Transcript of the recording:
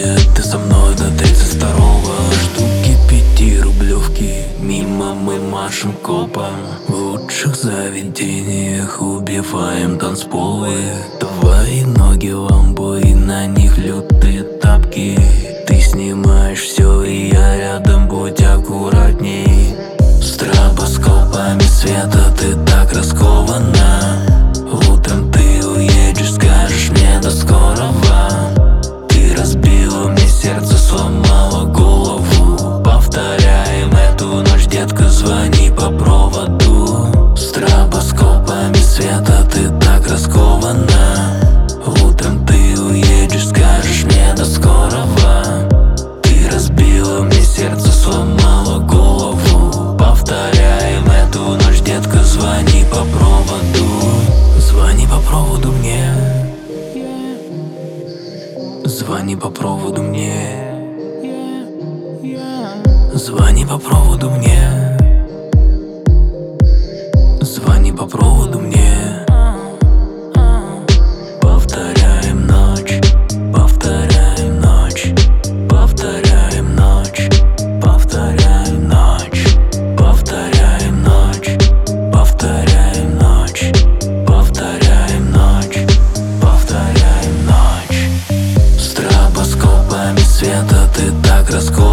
Ты со мной до 32-го. Штуки 5-рублевки, мимо мы машем копом. В лучших заведениях убиваем танцполы. Твои ноги ламбо и на них лютые тапки. Ты снимаешь все, и я рядом, будь аккуратней. Стробоскопами света ты так раскована. Утром ты уедешь, скажешь мне до скорого. Ты разбила мне сердце, сломала голову. Повторяем эту ночь, детка, звони по проводу. Стробоскопами света ты так раскована. Утром ты уедешь, скажешь мне до скорого. Ты разбила мне сердце, сломала голову. Повторяем эту ночь, детка, звони по проводу. Звони по проводу мне. Звони по проводу мне. Звони по проводу мне. Звони по проводу мне. Повторяем ночь, повторяем ночь, повторяем ночь, повторяем ночь, повторяем ночь, повторяем ночь, повторяем ночь, повторяем ночь. Стробоскопами света ты так раскована.